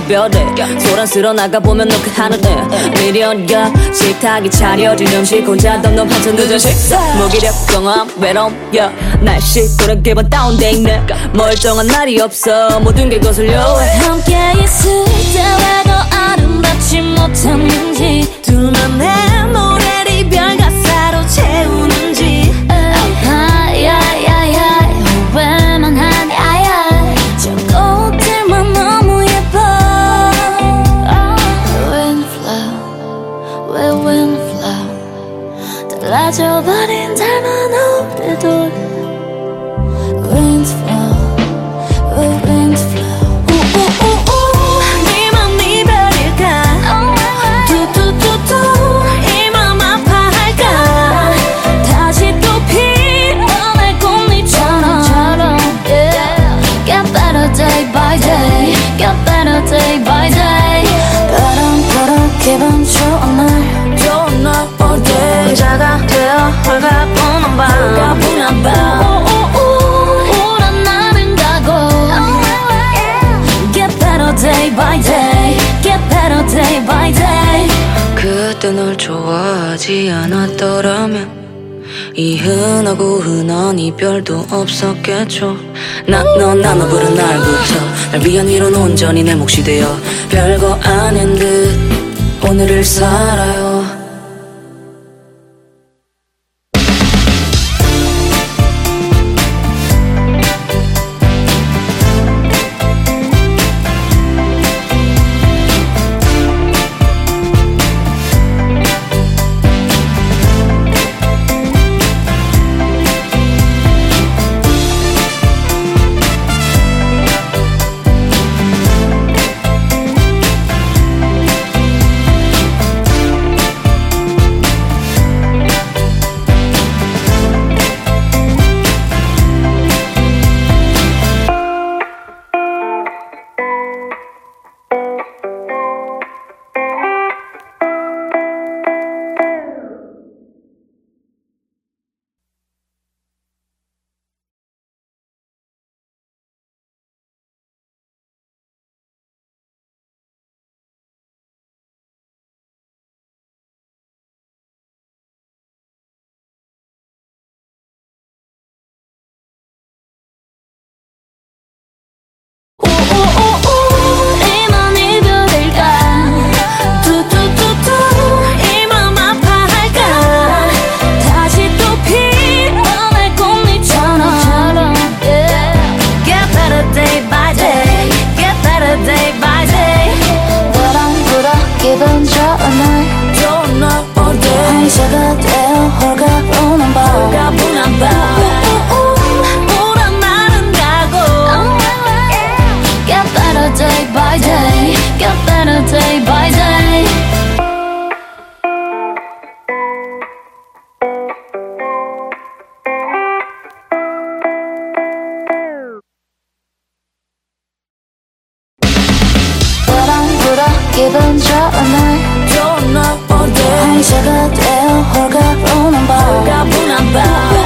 별에 소란스러 나가보면 노크 하늘에 미련과 식탁이 차려진 음식 혼자 덤덤하죠 늦은 식사 무기력 경험 외로움 날씨 또는 기분 다운돼 있네 멀쩡한 날이 없어 모든 게 거슬려 함께 있을 때 왜 더 아름답지 못했는지 둘만의 노래를 별 가사로 채우는지 왜만 하냐 저 꽃들만 너무 예뻐 Windflower, 왜 windflower 달라져버린 닮은 우리들 Windflower, 왜 windflower Day by day 바람 기분 좋은 날 all day 혼자가 되어 홀가분한 밤 우러나는 가고 Get better day by day Get better day by day 그때 널 좋아하지 않았더라면 이 흔하고 흔한 이별도 없었겠죠 너 부른 날부터 날 위한 위로는 온전히 내 몫이 되어 별거 아닌 듯 오늘을 살아요 기분 좋은 날 all day 혼자가 되어 홀가분한 밤